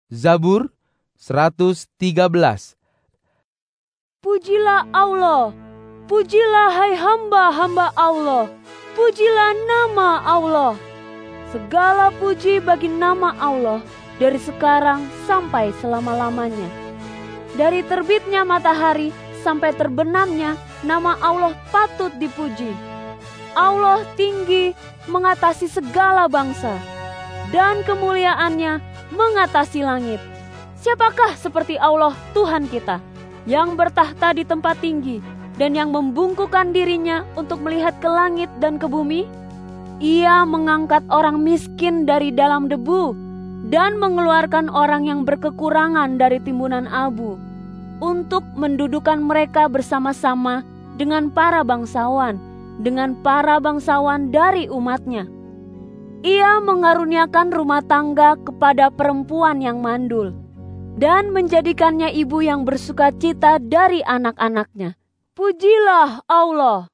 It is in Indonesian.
Zabur 113. Pujilah Allah, pujilah hai hamba-hamba Allah, pujilah nama Allah. Segala puji bagi nama Allah dari sekarang sampai selama-lamanya. Dari terbitnya matahari sampai terbenamnya, nama Allah patut dipuji. Allah tinggi mengatasi segala bangsa, dan kemuliaannya mengatasi langit. Siapakah seperti Allah Tuhan kita, yang bertahta di tempat tinggi dan yang membungkukkan dirinya untuk melihat ke langit dan ke bumi? Ia mengangkat orang miskin dari dalam debu dan mengeluarkan orang yang berkekurangan dari timbunan abu, untuk mendudukan mereka bersama-sama dengan para bangsawan dari umatnya. Ia mengaruniakan rumah tangga kepada perempuan yang mandul, dan menjadikannya ibu yang bersukacita dari anak-anaknya. Pujilah Allah.